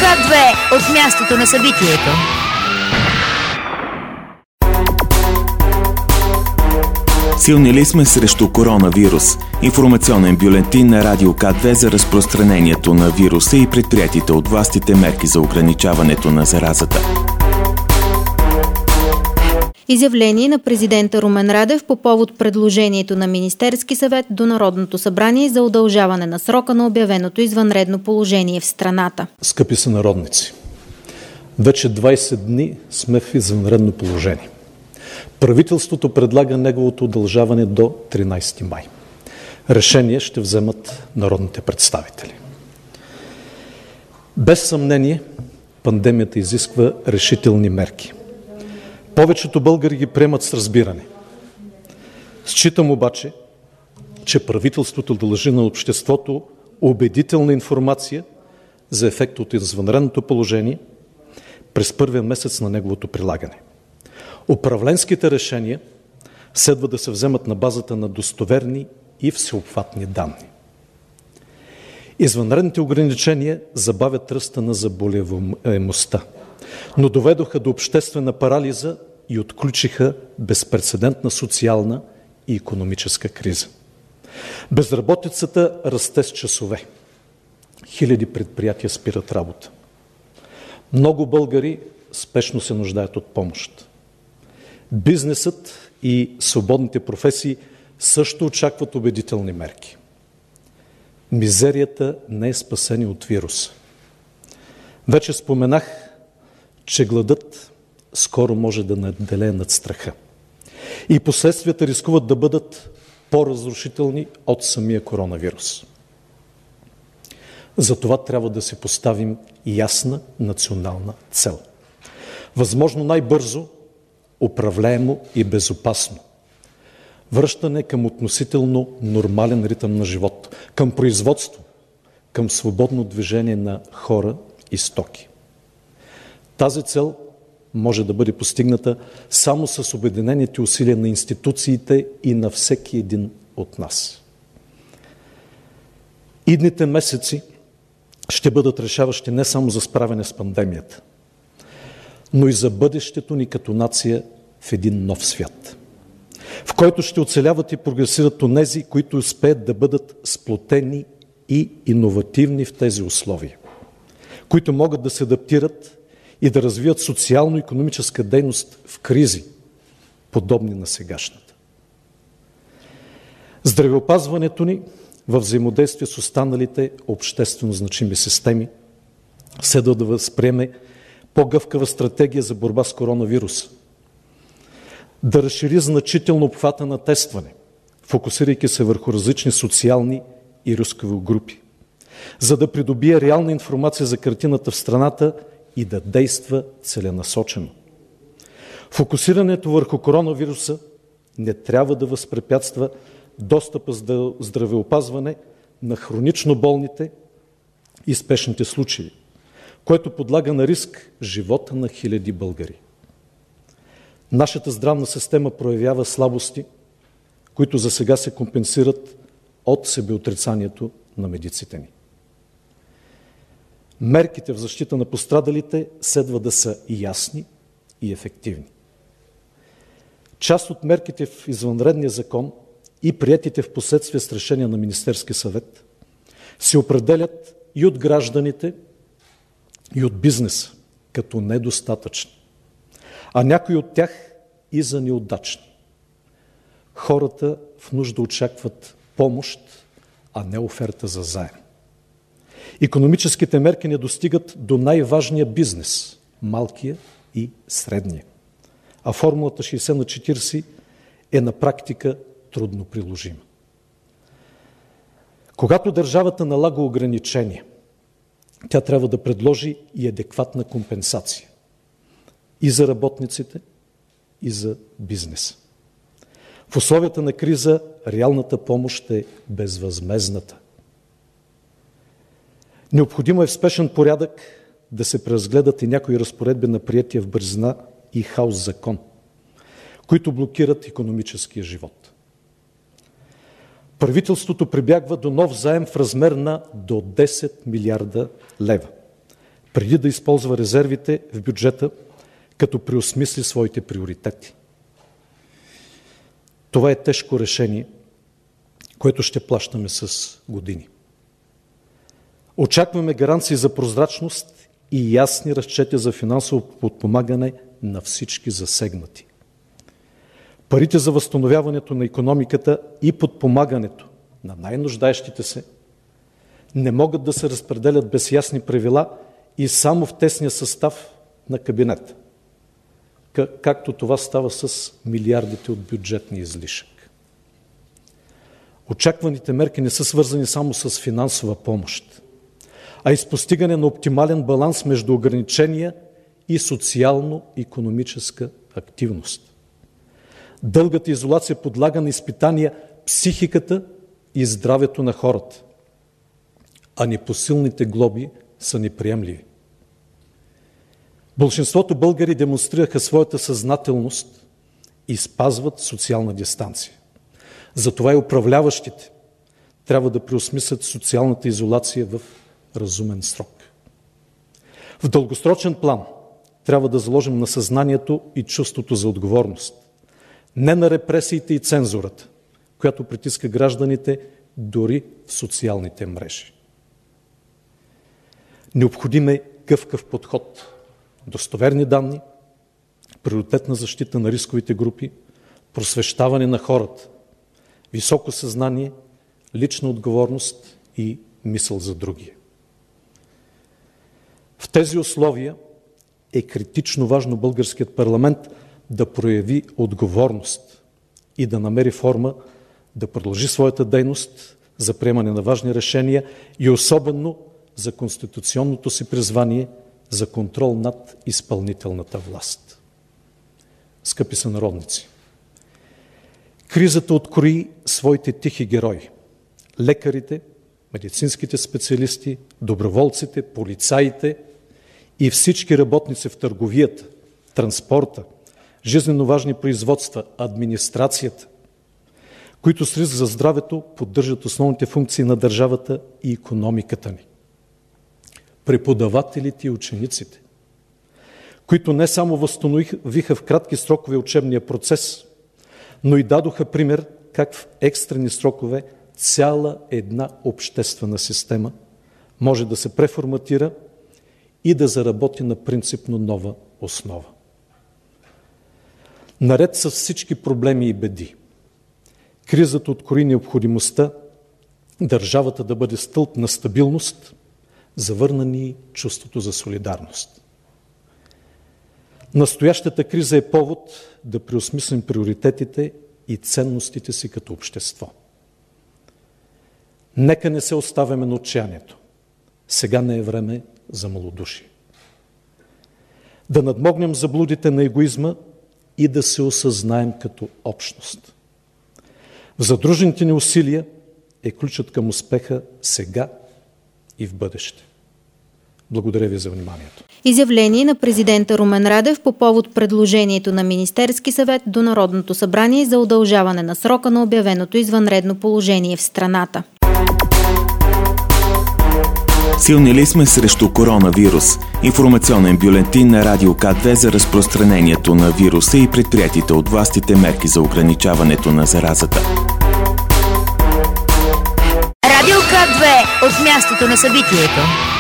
К2 от мястото на събитието. Силни ли сме срещу коронавирус? Информационен бюлетин на Радио К2 за разпространението на вируса и предприятите от властите мерки за ограничаването на заразата. Изявление на президента Румен Радев по повод предложението на Министерски съвет до Народното събрание за удължаване на срока на обявеното извънредно положение в страната. Скъпи сънародници, вече 20 дни сме в извънредно положение. Правителството предлага неговото удължаване до 13 май. Решение ще вземат народните представители. Без съмнение, пандемията изисква решителни мерки. Повечето българи ги приемат с разбиране. Считам обаче, че правителството дължи на обществото убедителна информация за ефекта от извънредното положение през първия месец на неговото прилагане. Управленските решения следва да се вземат на базата на достоверни и всеобхватни данни. Извънредните ограничения забавят ръста на заболеваемостта, но доведоха до обществена парализа и отключиха безпрецедентна социална и икономическа криза. Безработицата расте с часове. Хиляди предприятия спират работа. Много българи спешно се нуждаят от помощ. Бизнесът и свободните професии също очакват убедителни мерки. Мизерията не е спасение от вируса. Вече споменах, че гладът скоро може да надделее над страха. И последствията рискуват да бъдат по-разрушителни от самия коронавирус. Затова трябва да си поставим ясна национална цел. Възможно най-бързо, управляемо и безопасно. Връщане към относително нормален ритъм на живот, към производство, към свободно движение на хора и стоки. Тази цел може да бъде постигната само с обединените усилия на институциите и на всеки един от нас. Идните месеци ще бъдат решаващи не само за справяне с пандемията, но и за бъдещето ни като нация в един нов свят, в който ще оцеляват и прогресират онези, които успеят да бъдат сплотени и иновативни в тези условия, които могат да се адаптират и да развият социално-икономическа дейност в кризи, подобни на сегашната. Здравеопазването ни във взаимодействие с останалите обществено значими системи следва да възприеме по-гъвкава стратегия за борба с коронавируса, да разшири значително обхвата на тестване, фокусирайки се върху различни социални и рискови групи, за да придобие реална информация за картината в страната и да действа целенасочено. Фокусирането върху коронавируса не трябва да възпрепятства достъпа до здравеопазване на хронично болните и спешните случаи, което подлага на риск живота на хиляди българи. Нашата здравна система проявява слабости, които за сега се компенсират от себеотрицанието на медиците ни. Мерките в защита на пострадалите следва да са ясни и ефективни. Част от мерките в извънредния закон и приетите в последствие с решение на Министерски съвет се определят и от гражданите, и от бизнеса като недостатъчни, а някои от тях и за неудачни. Хората в нужда очакват помощ, а не оферта за заем. Икономическите мерки не достигат до най-важния бизнес – малкия и средния. А формулата 60/40 е на практика трудно приложима. Когато държавата налага ограничения, тя трябва да предложи и адекватна компенсация и за работниците, и за бизнеса. В условията на криза реалната помощ е безвъзмездната. Необходимо е в спешен порядък да се преразгледат и някои разпоредби на приетия в бързина и хаос закон, които блокират икономическия живот. Правителството прибягва до нов заем в размер на до 10 милиарда лева. преди да използва резервите в бюджета, като преосмисли своите приоритети. Това е тежко решение, което ще плащаме с години. Очакваме гаранции за прозрачност и ясни разчети за финансово подпомагане на всички засегнати. Парите за възстановяването на икономиката и подпомагането на най-нуждаещите се не могат да се разпределят без ясни правила и само в тесния състав на кабинета, както това става с милиардите от бюджетния излишък. Очакваните мерки не са свързани само с финансова помощ, а и с постигане на оптимален баланс между ограничения и социално-икономическа активност. Дългата изолация подлага на изпитания психиката и здравето на хората, а непосилните глоби са неприемливи. Болшинството българи демонстрираха своята съзнателност и спазват социална дистанция. Затова и управляващите трябва да преосмислят социалната изолация в разумен срок. В дългосрочен план трябва да заложим на съзнанието и чувството за отговорност, не на репресиите и цензурата, която притиска гражданите дори в социалните мрежи. Необходим е гъвкав подход, достоверни данни, приоритетна защита на рисковите групи, просвещаване на хората, високо съзнание, лична отговорност и мисъл за другия. В тези условия е критично важно българският парламент да прояви отговорност и да намери форма да продължи своята дейност за приемане на важни решения и особено за конституционното си призвание за контрол над изпълнителната власт. Скъпи сънародници, кризата открои своите тихи герои – лекарите, медицинските специалисти, доброволците, полицаите и всички работници в търговията, транспорта, жизненно важни производства, администрацията, които с риск за здравето поддържат основните функции на държавата и икономиката ни. Преподавателите и учениците, които не само възстановиха в кратки срокове учебния процес, но и дадоха пример как в екстрени срокове цяла една обществена система може да се преформатира и да заработи на принципно нова основа. Наред с всички проблеми и беди, кризата открои необходимостта държавата да бъде стълб на стабилност, завърна ни чувството за солидарност. Настоящата криза е повод да преосмислим приоритетите и ценностите си като общество. Нека не се оставяме на отчаянието. Сега не е време за малодушие. Да надмогнем заблудите на егоизма и да се осъзнаем като общност. В задружените ни усилия е ключът към успеха сега и в бъдеще. Благодаря ви за вниманието. Изявление на президента Румен Радев по повод предложението на Министерски съвет до Народното събрание за удължаване на срока на обявеното извънредно положение в страната. Силни ли сме срещу коронавирус? Информационен бюлетин на Радио К2 за разпространението на вируса и предприятите от властите мерки за ограничаването на заразата. Радио К2 от мястото на събитието.